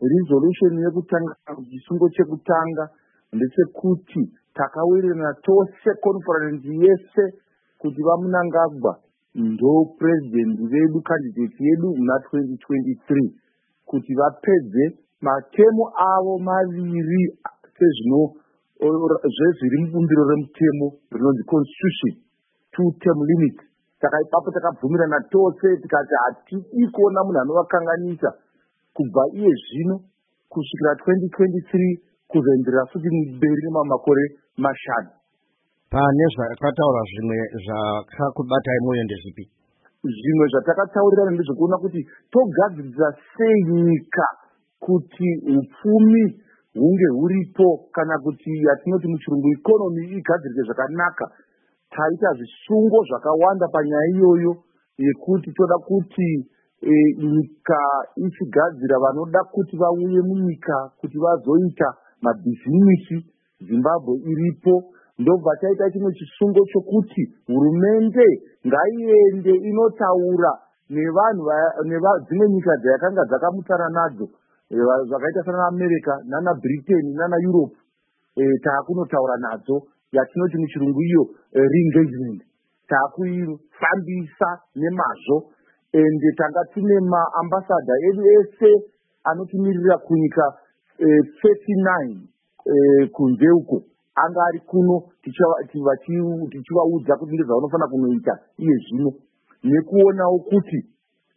resolution yekutanga chisungo chekutanga ndechekuti takawirirana tose conference yese kuti vamunangagwa ndo president vedu candidate yedu muna 2023 kuti vapedze matemo avo maviri zvezviri mubumbiro remutemo rinonzi constitution 2-term limit. Saka ipapo takabvumirana tose tikati hatidi kuona munhu anovakanganisa kubva iye zvino kusvikira 2023 kuzoenderera futi mberi nemamakore mashanu. Pane zvakataura zvimwe zvakakubatai mwoyo ndezvipi? Zvimwe zvatakataurirana ndezvekuona kuti togadzirisa sei nyika kuti upfumi hunge huripo kana kuti yatinoti muchirungu ikonomi igadzirike zvakanaka. Taita zvisungo zvakawanda panyaya iyoyo yekuti toda kuti nyika ichigadzira vanoda kuti vauye munyika kuti vazoita mabhizinisi. Zimbabwe iripo. Ndobva taita chimwe chisungo chokuti hurumende ngaiende inotaura nevanhu dzimwe nyika dzakanga dzakamutsana nadzo zvakaita sana America nana Britain nana Europe. Taakunotaura nadzo yatinoti muchirungu iyo re-engagement. Takuifambisa nemazvo ende tanga tine maambasada edu ese anotimirira kunyika 39 kunze uko anga ari kuno tichivaudza kuti ndezvavanofanira kunoita iye zvino nekuonawo kuti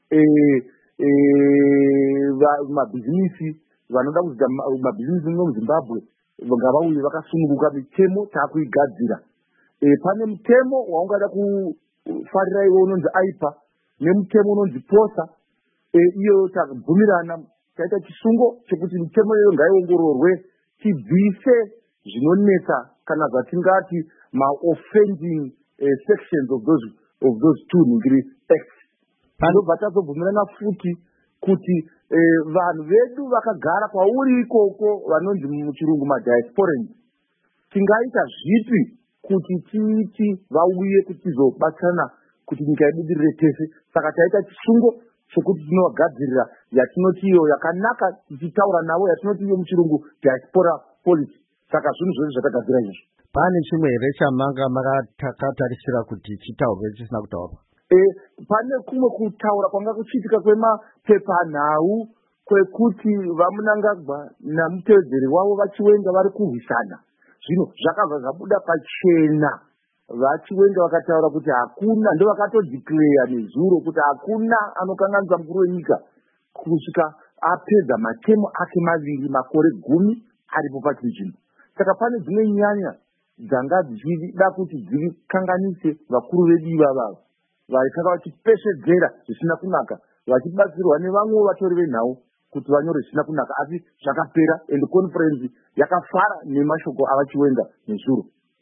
mabhizinisi vanoda kuita mabhizinisi muZimbabwe ngavauye vakasununguka. Mitemo taakuigadzira. Pane mutemo waungada kufarira iwe unonzi aipa nemutemo unonzi posa. Iyo takabvumirana taita chisungo chekuti mitemo iyoyo ngaiongororwe tibvise zvinonetsa kana zvatingati ma-offending sections of those two ningiri acts. Panobva tazobvumirana futi kuti vanhu vedu vakagara kwauri ikoko vanonzi muchirungu madiasporans tingaita zvipi kuti tiiti vauye kuti tizobatsirana kuti nyika yebudirire tese. Saka taita chisungo chekuti tinovagadzirira yatinoti iyo yakanaka tichitaura navo yatinoti iyo muchirungu diaspora policy. Saka zvinhu zvose zvatagadzira izvozvo. Pane chimwe here chamanga makatarisira kuti chitaurwe chisina kutaurwa? Pane kumwe kutaura kwanga kuchiitika kwemapepanhau kwekuti vamunangagwa namutevedzeri wavo vachiwenga vari kurwisana. Zvino zvakabva zvabuda pachena. Vachiwenga vakataura kuti hakuna, ndo vakatodeclare nezuro kuti hakuna anokanganisa mukuru wenyika kusvika apedza matemo ake maviri makore 10 aripo pachinzvimbo. Saka pane dzimwe nyanya dzanga dzichida kuti dzikanganise vakuru vedu ivava vaikanga vachipeshedzera zvisina kunaka vachibatsirwa nevamwe vatori venhau kuti vanyore zvisina kunaka, asi zvakapera ende conference yakafara nemashoko avachiwenga nezuro.